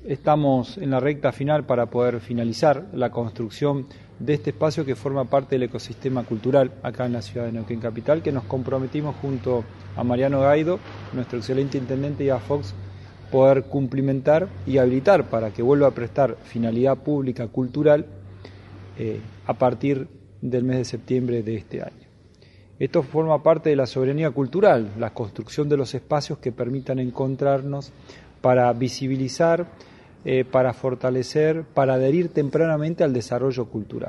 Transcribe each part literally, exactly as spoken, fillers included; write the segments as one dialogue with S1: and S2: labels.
S1: estamos en la recta final para poder finalizar la construcción de este espacio que forma parte del ecosistema cultural acá en la ciudad de Neuquén Capital, que nos comprometimos junto a Mariano Gaido, nuestro excelente intendente, y a Fox, poder cumplimentar y habilitar para que vuelva a prestar finalidad pública cultural eh, a partir del mes de septiembre de este año. Esto forma parte de la soberanía cultural, la construcción de los espacios que permitan encontrarnos para visibilizar, eh, para fortalecer, para adherir tempranamente al desarrollo cultural.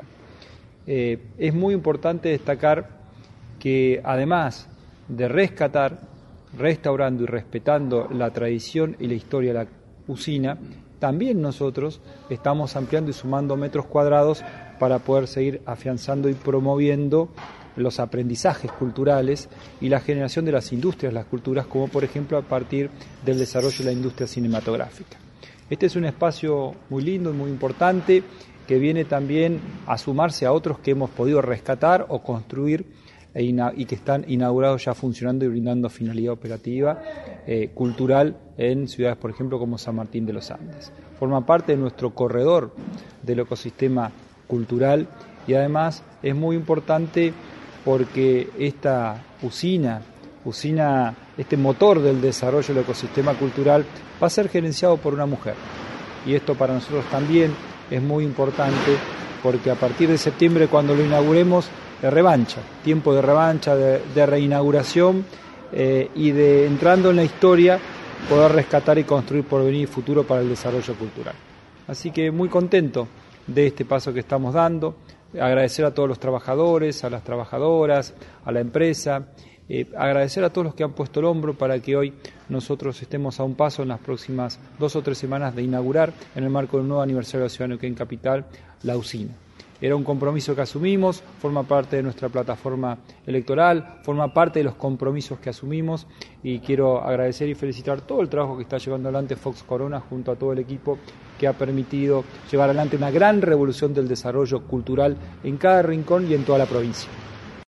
S1: Eh, es muy importante destacar que además de rescatar, restaurando y respetando la tradición y la historia de la usina, también nosotros estamos ampliando y sumando metros cuadrados para poder seguir afianzando y promoviendo los aprendizajes culturales y la generación de las industrias, las culturas, como por ejemplo a partir del desarrollo de la industria cinematográfica. Este es un espacio muy lindo y muy importante que viene también a sumarse a otros que hemos podido rescatar o construir e y que están inaugurados ya funcionando y brindando finalidad operativa eh, cultural en ciudades, por ejemplo, como San Martín de los Andes. Forma parte de nuestro corredor del ecosistema cultural y además es muy importante porque esta usina, usina, este motor del desarrollo del ecosistema cultural va a ser gerenciado por una mujer. Y esto para nosotros también es muy importante porque a partir de septiembre, cuando lo inauguremos, de revancha, tiempo de revancha, de, de reinauguración eh, y de, entrando en la historia, poder rescatar y construir porvenir y futuro para el desarrollo cultural. Así que muy contento de este paso que estamos dando. Agradecer a todos los trabajadores, a las trabajadoras, a la empresa, eh, agradecer a todos los que han puesto el hombro para que hoy nosotros estemos a un paso en las próximas dos o tres semanas de inaugurar, en el marco del nuevo aniversario de la ciudad de Neuquén Capital, la usina. Era un compromiso que asumimos, forma parte de nuestra plataforma electoral, forma parte de los compromisos que asumimos y quiero agradecer y felicitar todo el trabajo que está llevando adelante Fox Corona junto a todo el equipo que ha permitido llevar adelante una gran revolución del desarrollo cultural en cada rincón y en toda la provincia.